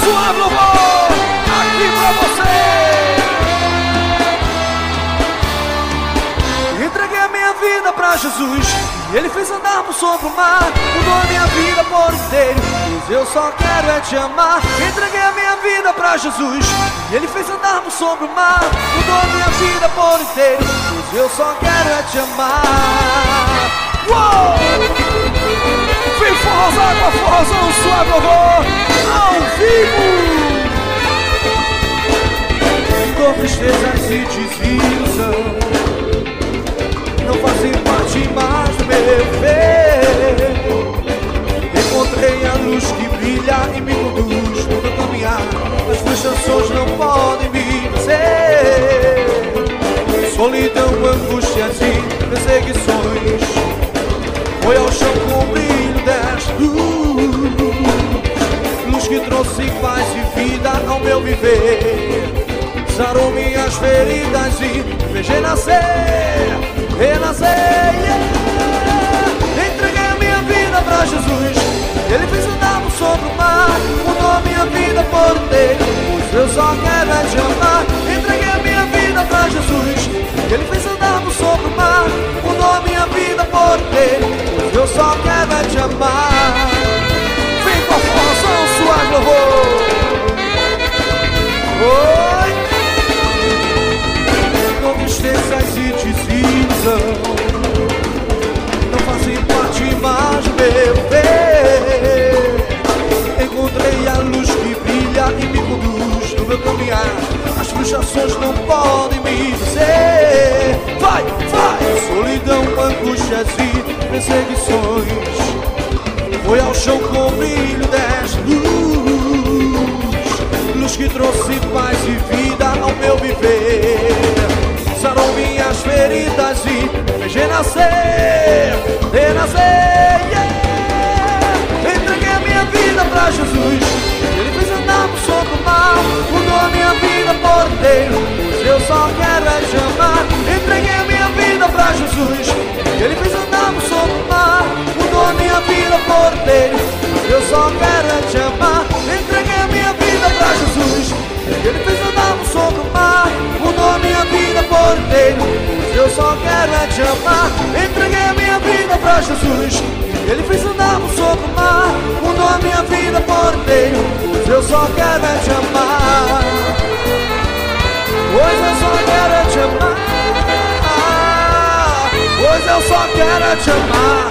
Suave louvor, aqui pra você. Entreguei a minha vida pra Jesus e Ele fez andarmos sobre o mar. Mudou a minha vida por inteiro, pois eu só quero é te amar. Entreguei a minha vida pra Jesus e Ele fez andarmos sobre o mar. Mudou a minha vida por inteiro, pois eu só quero é te amar. Uou! Vem forrosar com a forrozão, suave louvor, ao vivo. Dor, tristezas e desilusão não fazem parte mais do meu viver. Encontrei a luz que brilha e me conduz no meu caminhar. As frustrações não podem me vencer. Solidão, angústias e perseguições, foi ao chão com o brilho desta luz, luz que trouxe paz e vida ao meu viver. Sarou minhas feridas e fez renascer, renascer, yeah. Entreguei a minha vida pra Jesus, Ele fez andarmos sobre o mar. Mudou a minha vida por inteiro, pois eu só quero é te amar. Entreguei a minha vida pra Jesus, Ele fez andarmos sobre o mar. Mudou a minha vida por inteiro, pois eu só quero é te amar. Vem com a formação, suave louvor. Oi! Com tristezas e desilusão não fazem parte mais do meu ver. Encontrei a luz que brilha e me conduz no meu caminhar. As frustrações não podem me vencer. Vai, vai! Solidão, angústias e perseguições, foi ao chão com o brilho desta luz, luz que trouxe paz e vida ao meu viver. Sarou minhas feridas e fez renascer, renascer, yeah. Entreguei a minha vida pra Jesus, Ele fez andarmos sobre o mar. Mudou a minha vida por inteiro, pois eu só quero é te amar. Entreguei a minha vida pra Jesus, Ele fez andarmos sobre o mar. Mudou a minha vida por inteiro, pois eu só quero é te amar. Entreguei a minha vida pra Jesus, Ele fez andarmos sobre o mar. Mudou a minha vida por inteiro, pois eu só quero é te amar. Entreguei a minha vida pra Jesus, Ele fez andarmos sobre o mar. Mudou a minha vida por inteiro, pois eu só quero é te amar. Pois eu só quero é te amar. Pois eu só quero é te amar.